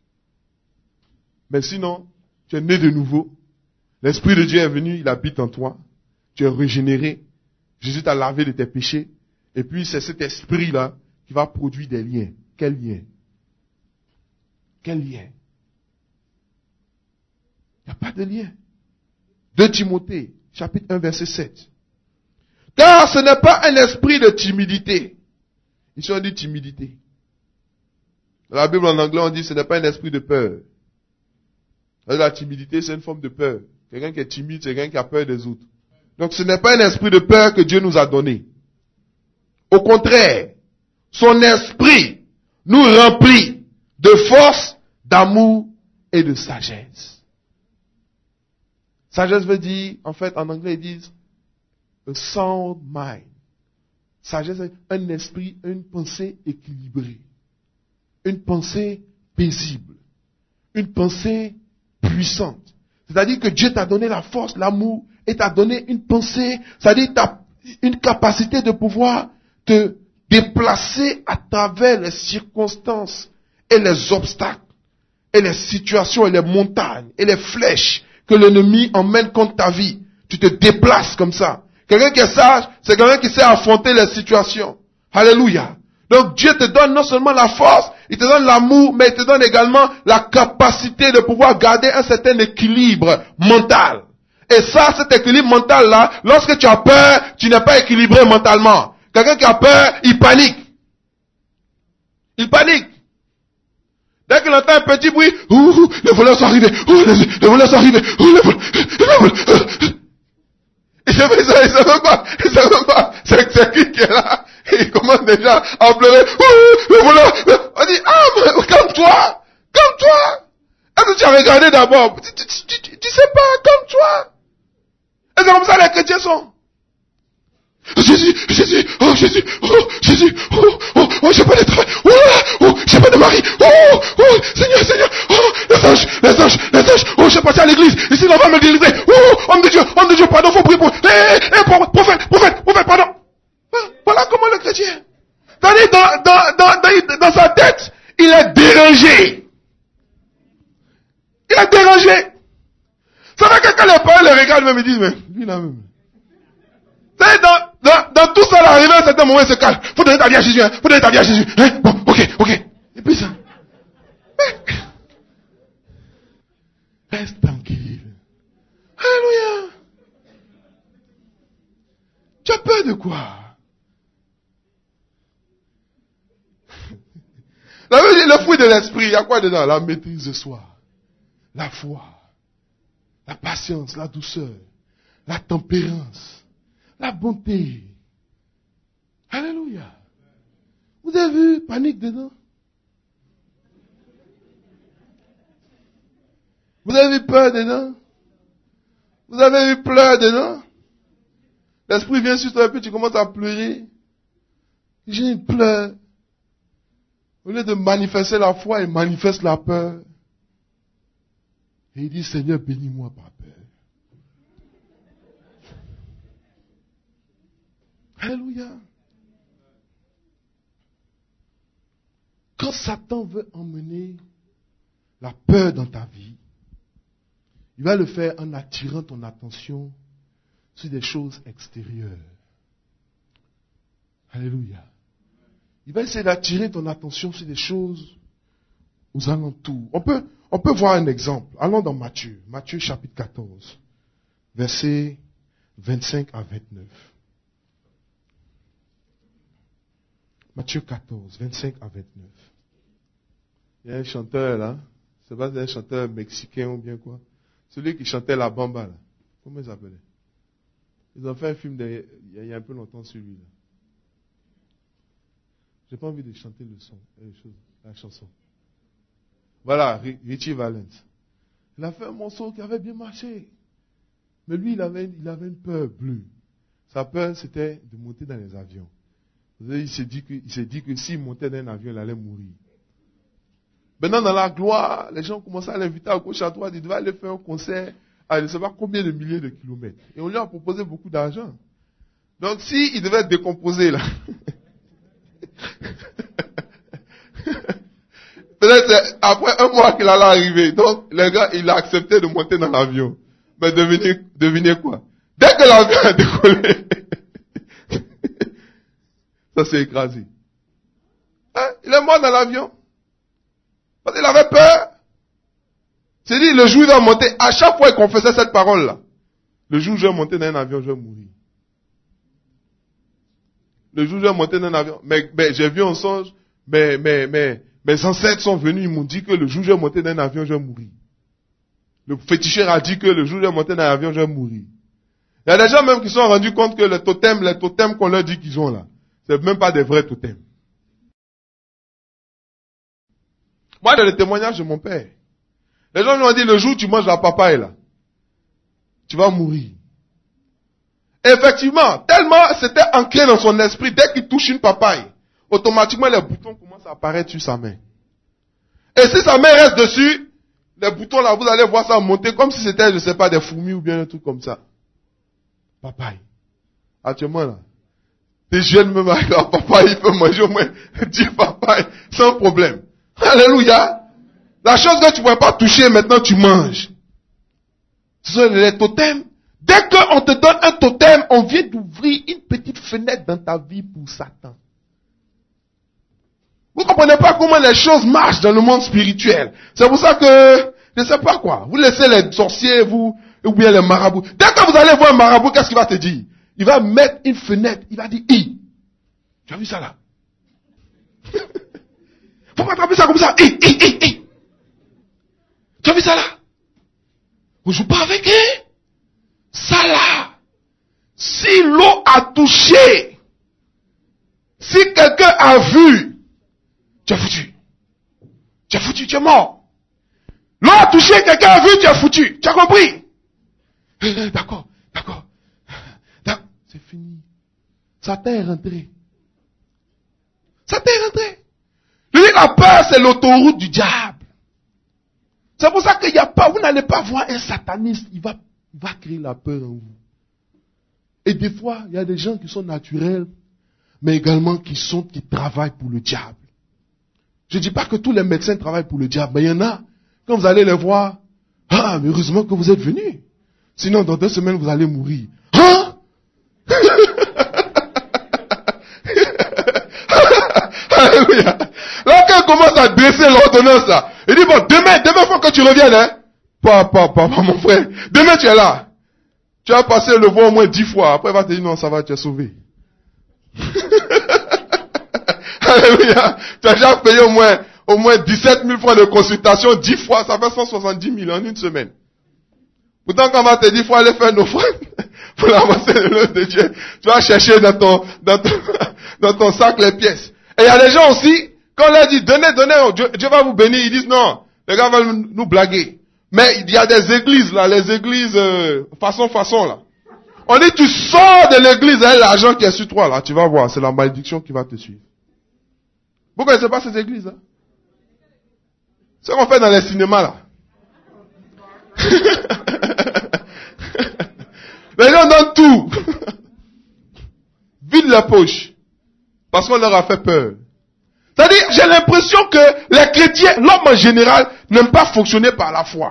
Mais sinon, tu es né de nouveau. L'Esprit de Dieu est venu, il habite en toi. Tu es régénéré. Jésus t'a lavé de tes péchés. Et puis, c'est cet esprit-là qui va produire des liens. Quel lien? Quel lien? Il n'y a pas de lien. deux Timothée, chapitre un, verset sept. Car ce n'est pas un esprit de timidité. Ici on dit timidité. Dans la Bible en anglais on dit ce n'est pas un esprit de peur. La timidité c'est une forme de peur. Quelqu'un qui est timide c'est quelqu'un qui a peur des autres. Donc ce n'est pas un esprit de peur que Dieu nous a donné. Au contraire, son esprit nous remplit de force, d'amour et de sagesse. Sagesse veut dire, en fait, en anglais, ils disent a sound mind. Sagesse, c'est un esprit, une pensée équilibrée. Une pensée paisible. Une pensée puissante. C'est-à-dire que Dieu t'a donné la force, l'amour, et t'a donné une pensée, c'est-à-dire t'as une capacité de pouvoir te déplacer à travers les circonstances et les obstacles, et les situations, et les montagnes, et les flèches que l'ennemi emmène contre ta vie. Tu te déplaces comme ça. Quelqu'un qui est sage, c'est quelqu'un qui sait affronter les situations. Alléluia. Donc Dieu te donne non seulement la force, il te donne l'amour, mais il te donne également la capacité de pouvoir garder un certain équilibre mental. Et ça, cet équilibre mental-là, lorsque tu as peur, tu n'es pas équilibré mentalement. Quelqu'un qui a peur, il panique. Il panique. Dès qu'il entend un petit bruit, ouh, les voleurs sont arrivés, ouh, les, les voleurs sont arrivés, ouh, les voleurs, les voleurs. Il se fait, il se fait quoi? Il se fait quoi? C'est, c'est qui qui est là? Il commence déjà à pleurer, ouh, les voleurs. On dit, ah, mais calme-toi, calme-toi. Est-ce que tu as regardé d'abord? Tu, tu, tu, tu, tu sais pas, calme-toi. Et c'est comme ça les chrétiens sont. Jésus, Jésus, oh Jésus, oh Jésus, oh, oh, oh, j'ai pas de travail, oh, oh, j'ai pas de mari, oh, oh, Seigneur, Seigneur, oh, les anges, les anges, les anges, oh, j'ai parti à l'église, ici l'on va me délivrer, oh, homme de Dieu, homme de Dieu, pardon, faut prier pour, hé, hé, hé, prophète, prophète, prophète, pardon. Voilà comment le chrétien, dans, dans, dans, dans, dans sa tête, il est dérangé. Il est dérangé. Ça fait que quand les parents le regardent, même ils disent, mais lui là même. Dans, dans, dans tout ça, l'arrivée à un certain moment, il se calme. Faut donner ta vie à Jésus, hein. Faut donner ta vie à Jésus, hein. Bon, ok, ok. Et puis ça. Reste tranquille. Alléluia. Tu as peur de quoi? La, le fruit de l'esprit, il y a quoi dedans? La maîtrise de soi, la foi, la patience, la douceur, la tempérance, la bonté. Alléluia. Vous avez vu panique dedans? Vous avez vu peur dedans? Vous avez vu pleurs dedans? L'esprit vient sur toi et puis tu commences à pleurer. J'ai une pleure. Au lieu de manifester la foi, il manifeste la peur. Et il dit, Seigneur, bénis-moi par peur. Alléluia. Quand Satan veut emmener la peur dans ta vie, il va le faire en attirant ton attention sur des choses extérieures. Alléluia. Il va essayer d'attirer ton attention sur des choses aux alentours. On peut, on peut voir un exemple. Allons dans Matthieu. Matthieu chapitre quatorze, versets vingt-cinq à vingt-neuf. Matthieu quatorze, vingt-cinq à vingt-neuf. Il y a un chanteur là. C'est pas un chanteur mexicain ou bien quoi. Celui qui chantait la bamba là. Comment il s'appelait? Ils ont fait un film de, il y a un peu longtemps sur lui là. J'ai pas envie de chanter le son, la chanson. Voilà, Richie Valens. Il a fait un morceau qui avait bien marché. Mais lui, il avait, il avait une peur bleue. Sa peur, c'était de monter dans les avions. Il s'est dit que, il s'est dit que s'il montait dans un avion, il allait mourir. Maintenant, dans la gloire, les gens commençaient à l'inviter à gauche à droite. Il devait aller faire un concert à je ne sais pas combien de milliers de kilomètres. Et on lui a proposé beaucoup d'argent. Donc, s'il devait décomposer là, peut-être après un mois qu'il allait arriver. Donc, le gars, il a accepté de monter dans l'avion. Mais devinez, devinez quoi? Dès que l'avion a décollé, ça s'est écrasé. Hein? Il est mort dans l'avion. Parce qu'il avait peur. C'est dit, le jour où il va monter, à chaque fois qu'il confessait cette parole-là, le jour où je vais monter dans un avion, je vais mourir. Le jour où je vais monter dans un avion, mais, mais j'ai vu un songe, mais, mais, mais, mes ancêtres sont venus, ils m'ont dit que le jour où je vais monter dans un avion, je vais mourir. Le féticheur a dit que le jour où je vais monter dans un avion, je vais mourir. Il y a des gens même qui se sont rendus compte que les totems, les totems qu'on leur dit qu'ils ont là, c'est même pas des vrais totems. Moi, dans le témoignage de mon père, les gens lui ont dit, le jour où tu manges la papaye là, tu vas mourir. Et effectivement, tellement c'était ancré dans son esprit, dès qu'il touche une papaye, automatiquement les boutons commencent à apparaître sur sa main. Et si sa main reste dessus, les boutons là, vous allez voir ça monter comme si c'était, je sais pas, des fourmis ou bien un truc comme ça. Papaye. Actuellement là, tes jeunes même avec la papaye, il peut manger au moins dix papayes sans problème. Alléluia. La chose que tu ne pouvais pas toucher, maintenant tu manges. Ce sont les totems. Dès qu'on te donne un totem, on vient d'ouvrir une petite fenêtre dans ta vie pour Satan. Vous ne comprenez pas comment les choses marchent dans le monde spirituel. C'est pour ça que, je ne sais pas quoi, vous laissez les sorciers, vous, ou bien les marabouts. Dès que vous allez voir un marabout, qu'est-ce qu'il va te dire? Il va mettre une fenêtre, il va dire, hi. Tu as vu ça là? Faut pas attraper ça comme ça. Hi, hi, hi, hi. Tu as vu ça là? On ne joue pas avec eux. Ça là. Si l'eau a touché, si quelqu'un a vu, tu es foutu. Tu es foutu, tu es mort. L'eau a touché, quelqu'un a vu, tu es foutu. Tu as compris? D'accord, d'accord. C'est fini. Satan est rentré. Satan est rentré. Lui, la peur, c'est l'autoroute du diable. C'est pour ça qu'il n'y a pas, vous n'allez pas voir un sataniste, il va, il va créer la peur en vous. Et des fois, il y a des gens qui sont naturels, mais également qui sont, qui travaillent pour le diable. Je ne dis pas que tous les médecins travaillent pour le diable, mais il y en a, quand vous allez les voir, ah, mais heureusement que vous êtes venus. Sinon, dans deux semaines, vous allez mourir. Hein? Alléluia. Là, quand on commence à dresser l'ordonnance, là, il dit, bon, demain, demain, faut que tu reviennes, hein. Pas, pas, pas, pas, mon frère. Demain, tu es là. Tu vas passer le voir au moins dix fois. Après, il va te dire, non, ça va, tu es sauvé. Alléluia. Tu as déjà payé au moins, au moins dix-sept mille francs de consultation, dix fois, ça fait cent soixante-dix mille en une semaine. Pourtant, quand on va te dire, il faut aller faire une offrande pour avancer le nom de Dieu. Tu vas chercher dans ton, dans ton, dans ton sac les pièces. Et il y a des gens aussi, quand on leur dit, donnez, donnez, Dieu, Dieu va vous bénir, ils disent non, les gars veulent nous blaguer. Mais il y a des églises là, les églises, euh, façon, façon là. On dit, tu sors de l'église avec l'argent qui est sur toi là, tu vas voir, c'est la malédiction qui va te suivre. Vous connaissez pas ces églises là? C'est ce qu'on fait dans les cinémas là. Les gens donnent tout. Vide la poche. Parce qu'on leur a fait peur. C'est-à-dire, j'ai l'impression que les chrétiens, l'homme en général, n'aime pas fonctionner par la foi.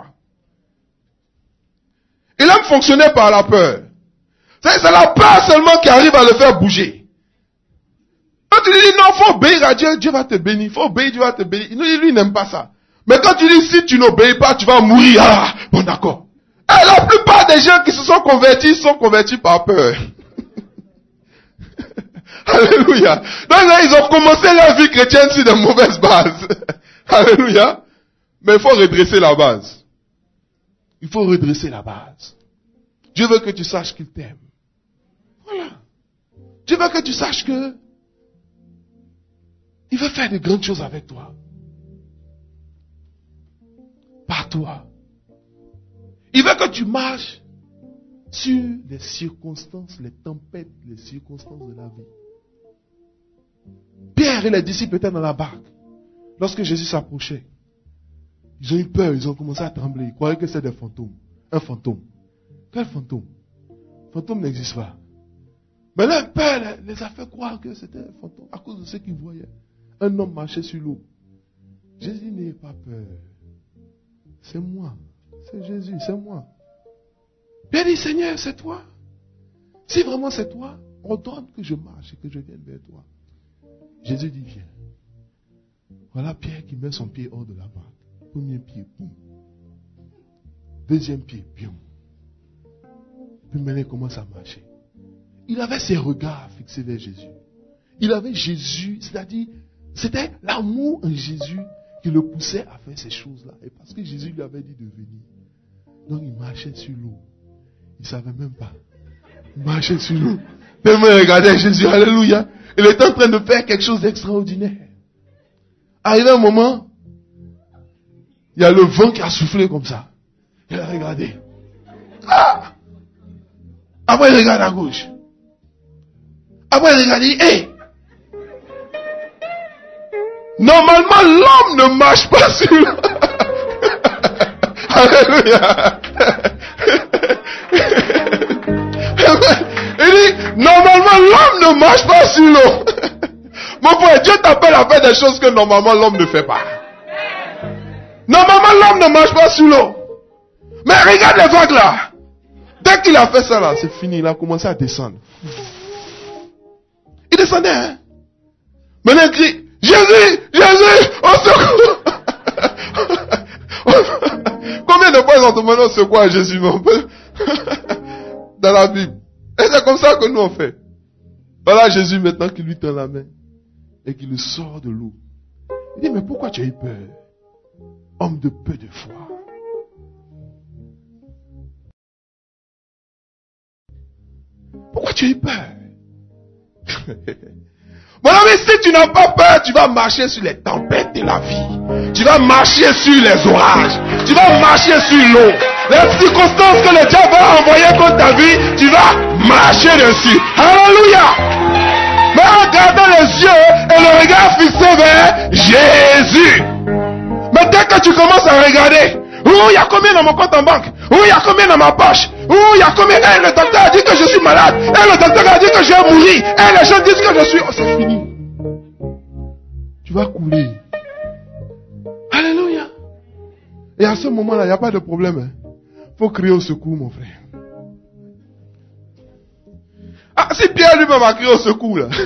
Il aime fonctionner par la peur. C'est, c'est la peur seulement qui arrive à le faire bouger. Quand tu lui dis non, faut obéir à Dieu, Dieu va te bénir. Faut obéir, Dieu va te bénir. Lui, lui, il n'aime pas ça. Mais quand tu dis si tu n'obéis pas, tu vas mourir. Ah, bon d'accord. Et la plupart des gens qui se sont convertis sont convertis par peur. Alléluia. Donc là, ils ont commencé leur vie chrétienne sur de mauvaises bases. Alléluia. Mais il faut redresser la base. Il faut redresser la base. Dieu veut que tu saches qu'il t'aime. Voilà. Dieu veut que tu saches que il veut faire de grandes choses avec toi. Par toi. Il veut que tu marches sur les circonstances, les tempêtes, les circonstances de la vie. Pierre et les disciples étaient dans la barque. Lorsque Jésus s'approchait, ils ont eu peur, ils ont commencé à trembler. Ils croyaient que c'était des fantômes. Un fantôme. Quel fantôme? Fantôme n'existe pas. Mais leur peur les a fait croire que c'était un fantôme à cause de ce qu'ils voyaient. Un homme marchait sur l'eau. Jésus, n'ayez pas peur. C'est moi. C'est Jésus, c'est moi. Pierre dit, Seigneur, c'est toi. Si vraiment c'est toi, ordonne que je marche et que je vienne vers toi. Jésus dit, viens. Voilà Pierre qui met son pied hors de la barque. Premier pied, boum. Deuxième pied, boum. Puis maintenant, il commence à marcher. Il avait ses regards fixés vers Jésus. Il avait Jésus, c'est-à-dire, c'était l'amour en Jésus qui le poussait à faire ces choses-là. Et parce que Jésus lui avait dit de venir. Donc il marchait sur l'eau. Il ne savait même pas. Il marchait sur l'eau. Tellement il regardait Jésus, alléluia. Il était en train de faire quelque chose d'extraordinaire. Arrivé un moment, il y a le vent qui a soufflé comme ça. Il a regardé. Ah! Après il regarde à gauche. Après il regarde, il dit, hé! Normalement, l'homme ne marche pas sur l'eau. Alléluia. Il dit, normalement, l'homme ne marche pas sur l'eau. Mon frère, Dieu t'appelle à faire des choses que normalement l'homme ne fait pas. Normalement, l'homme ne marche pas sur l'eau. Mais regarde les vagues là. Dès qu'il a fait ça là, c'est fini. Il a commencé à descendre. Il descendait, hein. Maintenant il crie, Jésus, Jésus, au secours. Combien de fois ils ont demandé au secours à Jésus, mon père? Dans la Bible. Et c'est comme ça que nous on fait. Voilà Jésus maintenant qui lui tend la main et qui le sort de l'eau. Il dit, mais pourquoi tu as eu peur? Homme de peu de foi. Pourquoi tu as eu peur? Mon ami, si tu n'as pas peur, tu vas marcher sur les tempêtes de la vie. Tu vas marcher sur les orages. Tu vas marcher sur l'eau. Les circonstances que le diable va envoyer contre ta vie, tu vas marcher dessus. Alléluia. mais en gardant les yeux et le regard fixé vers Jésus. Mais dès que tu commences à regarder, oh, il y a combien dans mon compte en banque? Oh, il y a combien dans ma poche? Oh, il y a combien? Eh, le docteur a dit que je suis malade. Eh, le docteur a dit que je vais mourir. Eh, les gens disent que je suis... Oh, c'est fini. Tu vas couler. Alléluia. Et à ce moment-là, il n'y a pas de problème. Hein. Faut crier au secours, mon frère. Ah, si Pierre lui-même a crié au secours, là.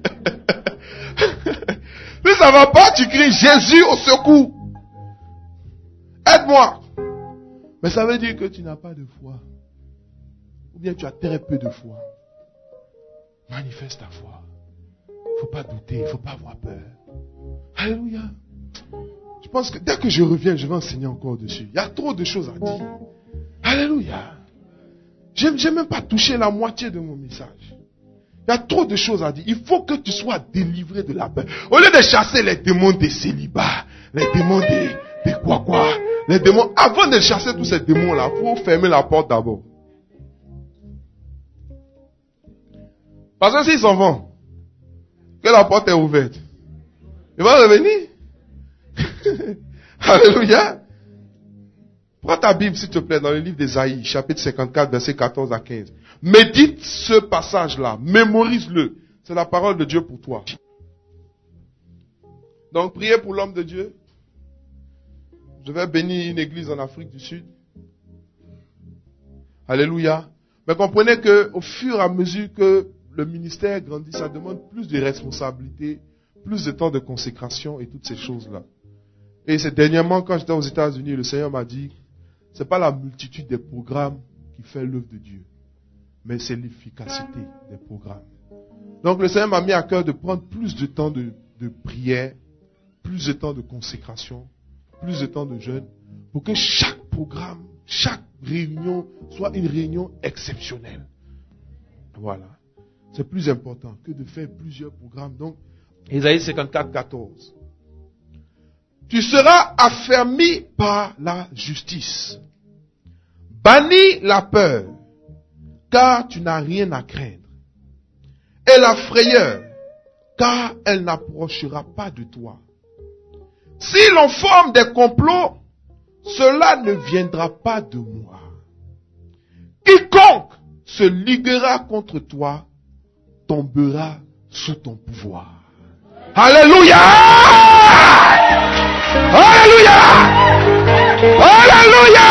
Si ça va pas, tu cries Jésus au secours. Aide-moi. Mais ça veut dire que tu n'as pas de foi. Ou bien tu as très peu de foi. Manifeste ta foi. Il ne faut pas douter, il ne faut pas avoir peur. Alléluia. Je pense que dès que je reviens, je vais enseigner encore dessus. Il y a trop de choses à dire. Alléluia. Je n'ai même pas touché la moitié de mon message. Il y a trop de choses à dire. Il faut que tu sois délivré de la peur. Au lieu de chasser les démons des célibats, les démons des, des quoi quoi, les démons, avant de chasser tous ces démons-là, il faut fermer la porte d'abord. Parce que s'ils s'en vont, que la porte est ouverte, ils vont revenir. Alléluia. Prends ta Bible, s'il te plaît, dans le livre d'Ésaïe, chapitre cinquante-quatre, versets quatorze à quinze. Médite ce passage-là. Mémorise-le. C'est la parole de Dieu pour toi. Donc, priez pour l'homme de Dieu. Je vais bénir une église en Afrique du Sud. Alléluia. Mais comprenez que, au fur et à mesure que le ministère grandit, ça demande plus de responsabilités, plus de temps de consécration et toutes ces choses-là. Et c'est dernièrement, quand j'étais aux États-Unis, le Seigneur m'a dit, c'est pas la multitude des programmes qui fait l'œuvre de Dieu, mais c'est l'efficacité des programmes. Donc le Seigneur m'a mis à cœur de prendre plus de temps de, de prière, plus de temps de consécration, plus de temps de jeûne, pour que chaque programme, chaque réunion soit une réunion exceptionnelle. Voilà. C'est plus important que de faire plusieurs programmes. Donc, Ésaïe cinquante-quatre, quatorze. Tu seras affermi par la justice. Bannis la peur, car tu n'as rien à craindre. Et la frayeur, car elle n'approchera pas de toi. Si l'on forme des complots, cela ne viendra pas de moi. Quiconque se liguera contre toi tombera sous ton pouvoir. Alléluia! Alléluia! Alléluia!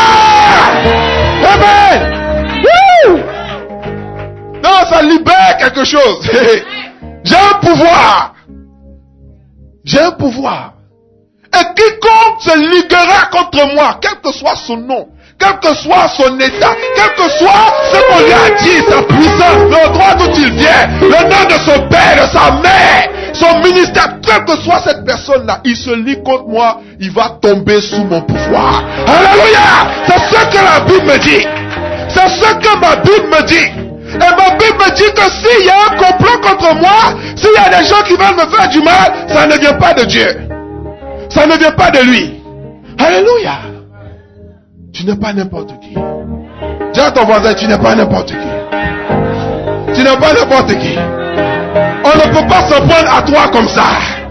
Amen! Woo! Non, ça libère quelque chose. J'ai un pouvoir. J'ai un pouvoir. Et quiconque se liguera contre moi, quel que soit son nom, quel que soit son état, quel que soit ce qu'on lui a dit, sa puissance, l'endroit d'où il vient, le nom de son père, de sa mère, son ministère, quelle que soit cette personne-là, il se lie contre moi, il va tomber sous mon pouvoir. Alléluia! C'est ce que la Bible me dit. C'est ce que ma Bible me dit. Et ma Bible me dit que s'il y a un complot contre moi, s'il y a des gens qui veulent me faire du mal, ça ne vient pas de Dieu. Ça ne vient pas de lui. Alléluia. Tu n'es pas n'importe qui. Dis à ton voisin, tu n'es pas n'importe qui. Tu n'es pas n'importe qui. On ne peut pas s'en prendre à toi comme ça.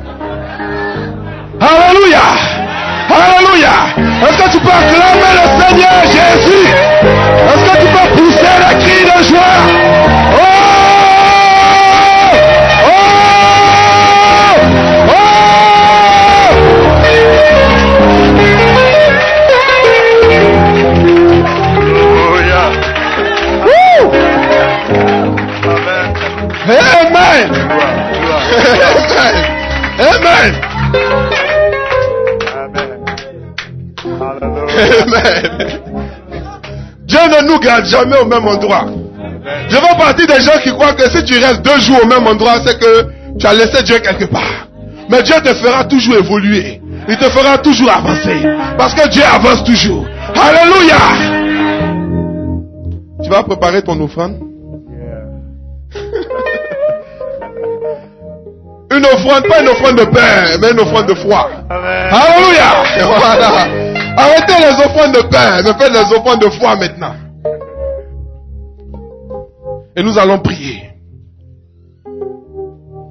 Alléluia. Alléluia. Est-ce que tu peux acclamer le Seigneur Jésus? Est-ce que tu peux pousser les cris de joie? Oh! Oh! Amen. Amen. Amen. Dieu ne nous garde jamais au même endroit. Je fais partie des gens qui croient que si tu restes deux jours au même endroit, c'est que tu as laissé Dieu quelque part. Mais Dieu te fera toujours évoluer. Il te fera toujours avancer. Parce que Dieu avance toujours. Alléluia. Tu vas préparer ton offrande? Une offrande, pas une offrande de pain, mais une offrande de foi. Amen. Alléluia. Voilà. Arrêtez les offrandes de pain, mais faites les offrandes de foi maintenant. Et nous allons prier.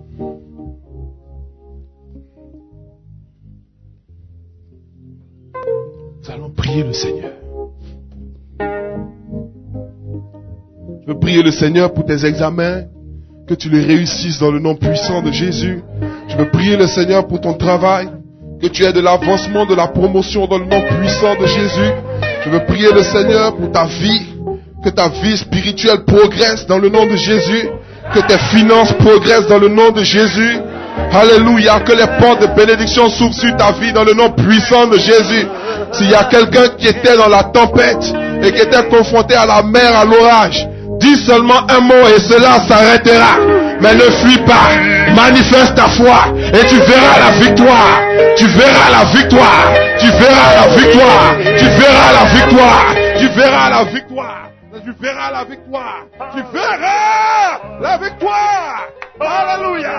le Seigneur pour tes examens, que tu les réussisses dans le nom puissant de Jésus. Je veux prier le Seigneur pour ton travail, que tu aies de l'avancement, de la promotion dans le nom puissant de Jésus. Je veux prier le Seigneur pour ta vie, que ta vie spirituelle progresse dans le nom de Jésus, que tes finances progressent dans le nom de Jésus. Alléluia, que les portes de bénédiction s'ouvrent sur ta vie dans le nom puissant de Jésus. S'il y a quelqu'un qui était dans la tempête et qui était confronté à la mer, à l'orage, dis seulement un mot et cela s'arrêtera. Mais ne fuis pas, manifeste ta foi et tu verras la victoire. Tu verras la victoire. Tu verras la victoire. Tu verras la victoire. Tu verras la victoire. Tu verras la victoire. Tu verras la victoire. Alléluia.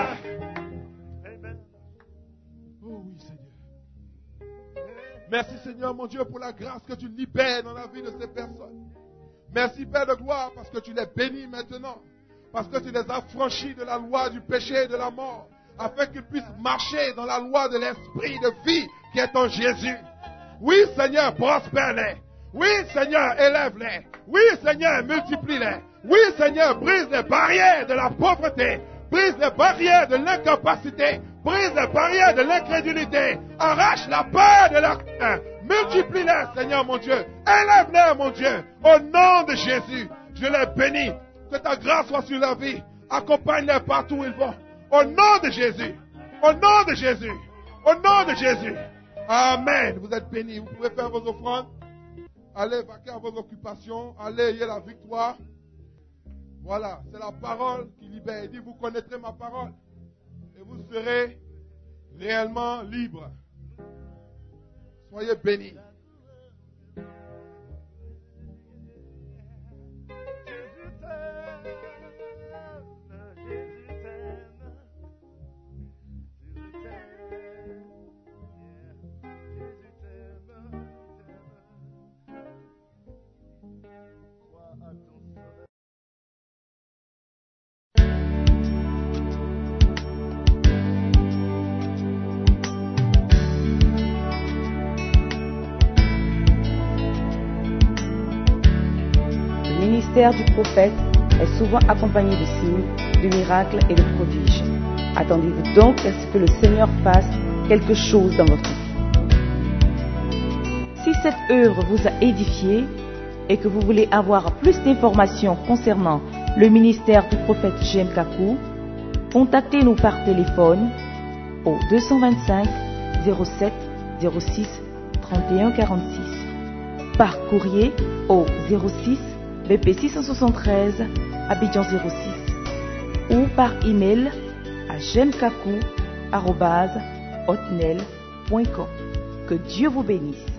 Oh oui, Seigneur. Merci, Seigneur, mon Dieu, pour la grâce que tu libères dans la vie de ces personnes. Merci, Père de gloire, parce que tu les bénis maintenant. Parce que tu les as franchis de la loi du péché et de la mort. Afin qu'ils puissent marcher dans la loi de l'esprit de vie qui est en Jésus. Oui, Seigneur, prospère-les. Oui, Seigneur, élève-les. Oui, Seigneur, multiplie-les. Oui, Seigneur, brise les barrières de la pauvreté. Brise les barrières de l'incapacité. Brise les barrières de l'incrédulité. Arrache la peur de leur cœur. Multiplie-les, Seigneur, mon Dieu. Élève-les, mon Dieu. Au nom de Jésus, je les bénis. Que ta grâce soit sur leur vie. Accompagne-les partout où ils vont. Au nom de Jésus. Au nom de Jésus. Au nom de Jésus. Amen. Vous êtes bénis. Vous pouvez faire vos offrandes. Allez vaquer à vos occupations. Allez, ayez la victoire. Voilà, c'est la parole qui libère. Il dit, vous connaîtrez ma parole. Et vous serez réellement libres. Soyez bénis. Le ministère du prophète est souvent accompagné de signes, de miracles et de prodiges. Attendez-vous donc à ce que le Seigneur fasse quelque chose dans votre vie. Si cette œuvre vous a édifié et que vous voulez avoir plus d'informations concernant le ministère du prophète J M Kakou, contactez-nous par téléphone au deux cent vingt-cinq zéro sept zéro six trente et un quarante-six, par courrier au zéro six B P six cent soixante-treize Abidjan zéro six ou par email à jemkakou arobase hotmail point com. Que Dieu vous bénisse.